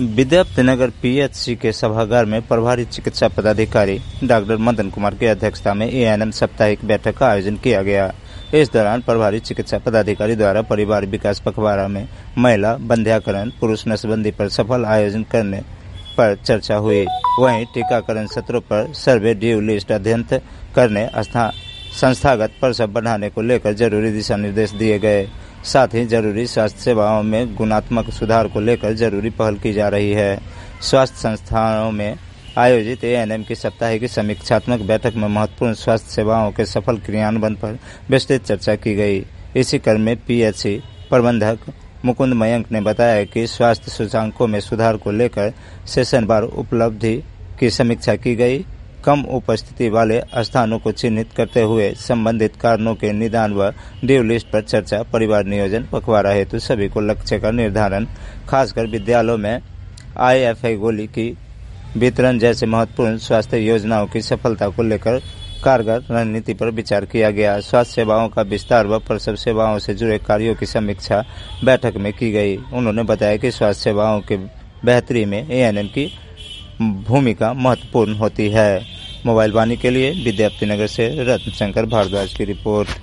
Vidyapatinagar PHC के सभागार में प्रभारी चिकित्सा पदाधिकारी डॉक्टर मदन कुमार की अध्यक्षता में एएनएम साप्ताहिक बैठक का आयोजन किया गया। इस दौरान प्रभारी चिकित्सा पदाधिकारी द्वारा परिवार विकास पखवाड़ा में महिला बंध्याकरण, पुरुष नसबंदी पर सफल आयोजन करने पर चर्चा हुई। वहीं टीकाकरण सत्रों पर सर्वे ड्यू लिस्ट अध्ययन करने, संस्थागत प्रसव बढ़ाने को लेकर जरूरी दिशा निर्देश दिए गए। साथ ही जरूरी स्वास्थ्य सेवाओं में गुणात्मक सुधार को लेकर जरूरी पहल की जा रही है। स्वास्थ्य संस्थानों में आयोजित एएनएम की साप्ताहिक समीक्षात्मक बैठक में महत्वपूर्ण स्वास्थ्य सेवाओं के सफल क्रियान्वयन पर विस्तृत चर्चा की गई। इसी क्रम में पीएचसी प्रबंधक मुकुंद मयंक ने बताया कि स्वास्थ्य सूचकांकों में सुधार को लेकर सेशनवार उपलब्धि की समीक्षा की गई। कम उपस्थिति वाले स्थानों को चिन्हित करते हुए संबंधित कारणों के निदान व ड्यू लिस्ट पर चर्चा, परिवार नियोजन, पखवाड़ा हेतु सभी को लक्ष्य का निर्धारण, खासकर विद्यालयों में IFI गोली की वितरण जैसे महत्वपूर्ण स्वास्थ्य योजनाओं की सफलता को लेकर कारगर रणनीति पर विचार किया गया। स्वास्थ्य सेवाओं का विस्तार व प्रसव सेवाओं से जुड़े कार्यों की समीक्षा बैठक में की गई। उन्होंने बताया कि स्वास्थ्य सेवाओं के बेहतरी में एएनएम की भूमिका महत्वपूर्ण होती है। मोबाइल वाणी के लिए विद्यापतिनगर से रत्नशंकर भारद्वाज की रिपोर्ट।